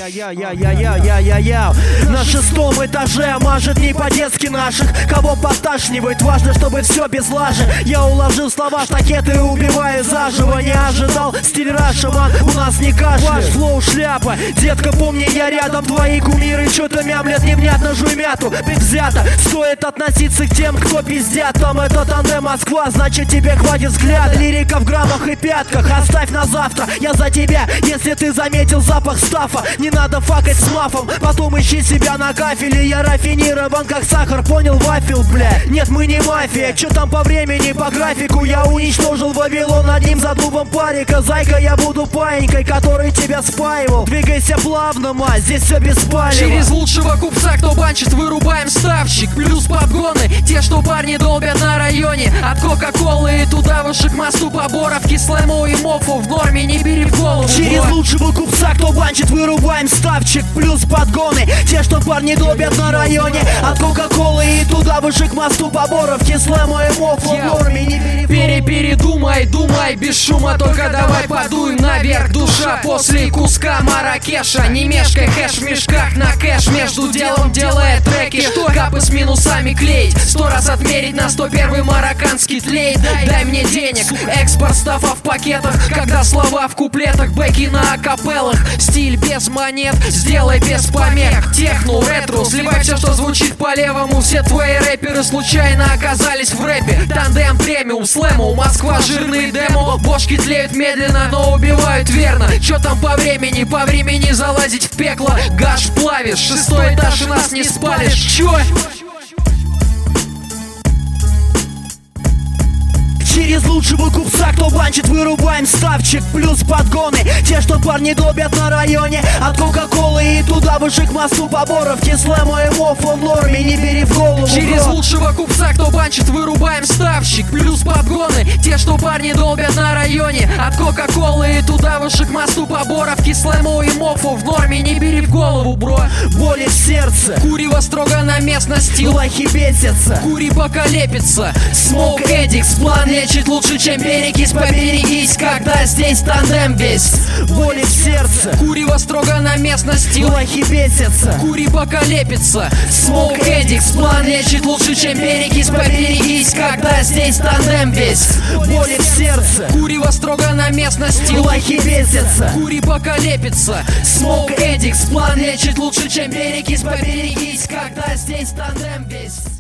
На шестом этаже мажет не по-детски наших. Кого подташнивает, важно, чтобы все без лажи. Я уложил слова в пакеты и убиваю заживо. Не ожидал стиль Раша, ман, у нас не кашля. Ваш флоу шляпа, детка, помни, я рядом. Твои кумиры что-то мямлят невнятно, жуй мяту. Предвзято, стоит относиться к тем, кто пиздят. Там это тандем Москва, значит тебе хватит взгляда. Лирика в граммах и пятках, оставь на завтра. Я за тебя, если ты заметил запах стафа. Не надо факать с мафом, потом ищи себя на кафеле. Я рафинирован как сахар, понял, вафел, бля. Нет, мы не мафия, чё там по времени, по графику. Я уничтожил Вавилон одним задубом парика. Зайка, я буду паинькой, который тебя спаивал. Двигайся плавно, ма, здесь все беспалево. Через лучшего купца, кто банчит, вырубаем ставщик. Плюс подгоны, те, что парни долбят на районе. От кока-колы и туда выше к мосту поборовки. Слэму и мофу в норме, не бери в голову. Через лучшего купца, кто банчит, вырубаем ставчик. Плюс подгоны, те, что парни долбят на районе. От кока-колы и туда выше к мосту поборовки. Слэму и мофу в норме, не бери в голову. Передумай, думай без шума, только давай подуем наверх. Душа после куска Маракеша. Не мешкай, хэш в мешках на кэш. Между делом делая треки, что капы с минусами клеить. 100 раз отмерить на 101 марокканский тлеет. Дай мне денег, экспорт стафа в пакетах. Когда слова в куплетах, бэки на акапеллах. Стиль без монет, сделай без помех. Техно, ретро, сливай все, что звучит по-левому. Все твои рэперы случайно оказались в рэпе. Тандем, премиум, слэму, Москва, жирные демо. Бошки тлеют медленно, но убивают верно. Чё там по времени залазить в пекло. Гаш плавишь, 6-й этаж и нас не спалишь. Чё? Через лучшего купца, кто банчит, вырубаем ставчик. Плюс подгоны, те, что парни долбят на районе. От кока-колы и туда выше к мосту поборовки. Слэму и мофу в норме, не бери в голову. Через лучшего купца, кто банчит, вырубаем ставщик. Плюс подгоны, те, что парни долбят на районе. От кока-колы и туда выше к мосту поборовки. Слэму и мофу в норме, не бери в голову, бро. Боли в сердце, курево строго на местности. лохи бесятся, кури пока лепится. Смоук эдикс, план лечит лучше, чем перекись. Поберегись, когда здесь тандем весь. Боли в сердце, курево строго на местности. лохи бесятся, кури пока лепится. Смоук эдикс, план лечит лучше, чем перекись. Поберегись, когда здесь тандем весь. Боли в сердце, курево строго на местности. лохи бесятся, кури пока лепится. Смоук эдикс, план лечит лучше, чем перекись. Поберегись, когда здесь тандем весь.